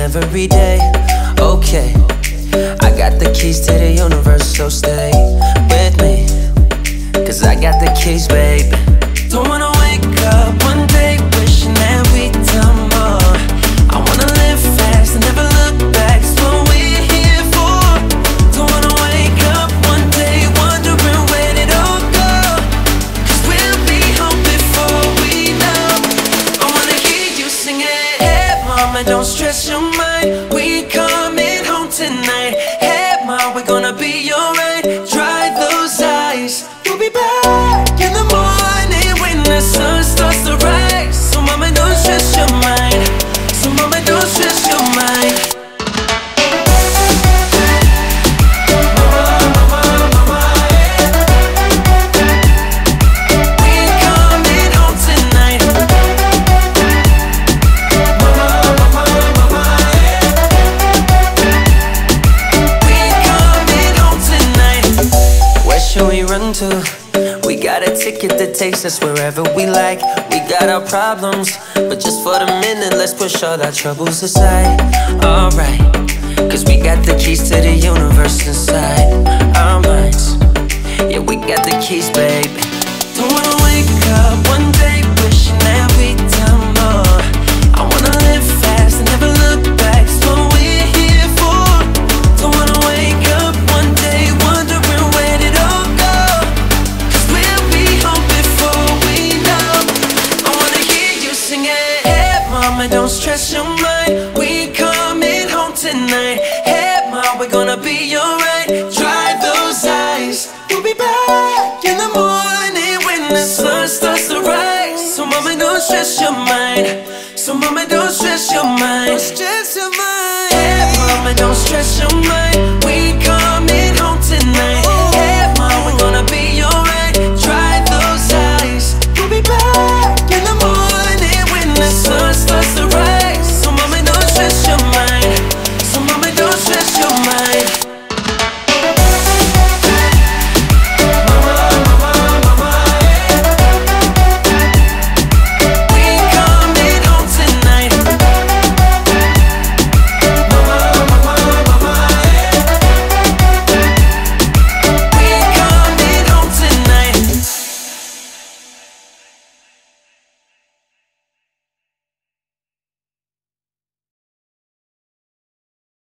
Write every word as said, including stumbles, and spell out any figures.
every day. Okay, I got the keys to the universe, so stay with me, cause I got the keys, baby. Don't wanna wake up one day wishing that we'd done more. I wanna live fast and never look back, it's what we're here for. Don't wanna wake up one day wondering where it all go, cause we'll be home before we know. I wanna hear you sing it. Hey mama, don't stress your mind, we coming home tonight. Hey mom, we're gonna be alright. Dry those eyes, you'll be back in the morning when the sun starts to rise. So mama, don't stress your mind. So mama, don't stress your mind. We got a ticket that takes us wherever we like. We got our problems, but just for the minute, let's push all our troubles aside. Alright, cause we got the keys to the universe inside our minds. Yeah, we got the keys, baby. Don't wanna wake up one day wishing that we'd done more. I wanna live fast and never look back, it's what we're here for. Don't wanna wake up one day wondering where did all go, cause we'll be home before we know. I wanna hear you sing it. Hey mama, don't stress your mind, we coming home tonight. Hey mom, we're gonna be alright. Dry those eyes, we'll be back in the morning when the sun starts to rise. So mama, don't stress your mind. So mama, don't stress your mind. Don't stress your mind.